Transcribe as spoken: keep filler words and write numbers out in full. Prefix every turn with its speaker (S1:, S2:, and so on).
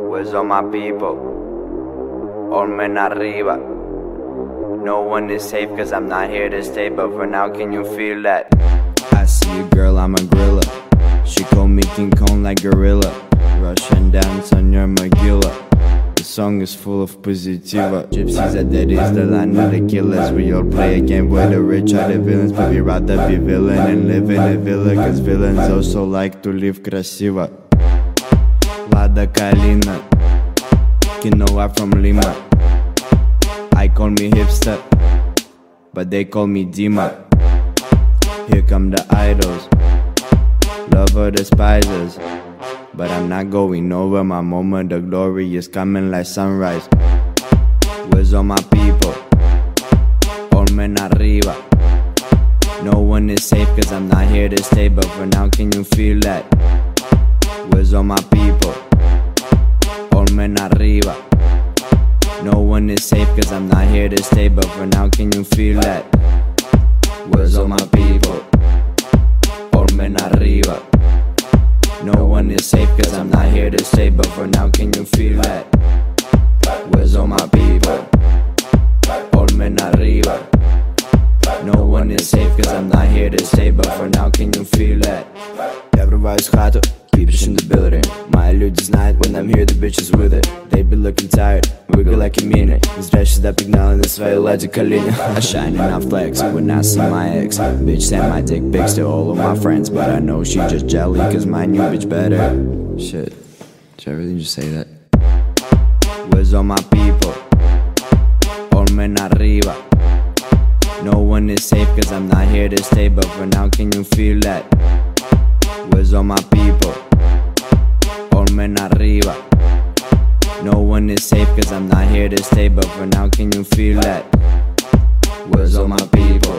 S1: Where's all my people? All men arriba. No one is safe cause I'm not here to stay, but for now can you feel that? I see a girl, I'm a gorilla. She call me King Kong like gorilla. Russian dance on your Magilla. The song is full of positiva. Gypsies are dead is the line of the killers. We all play a game where the rich are the villains, but we rather be villain and live in a villa, cause villains also like to live красиво. Lada Kalina, Quinoa from Lima. I call me hipster, but they call me Dima. Here come the idols, lover despisers, but I'm not going over. My moment of glory is coming like sunrise. Where's all my people? All men arriba. No one is safe cause I'm not here to stay, but for now can you feel that? Where's all my people? All men arriba. No one is safe cause I'm not here to stay, but for now can you feel that? Where's all my people? All men arriba. No one is safe cause I'm not here to stay, but for now can you feel that? Where's all my people? All men arriba. No one is safe cause I'm not here to stay, but for now can you feel that? Я врываюсь в хату, peeps in the building. Мои люди знают, when I'm here the bitches with it. They be looking tired, wiggle like you mean it. Не зря сюда пигнали на своей ладе колени. I shine and I flex when I see my ex. Bitch send my dick pics to all of my friends, but I know she just jelly cause my new bitch better. Shit, did I really just say that? Where's all my people? All men arriba. No one is safe cause I'm not here to stay, but for now can you feel that? Where's all my people? All men arriba. No one is safe cause I'm not here to stay, but for now can you feel that? Where's all my people?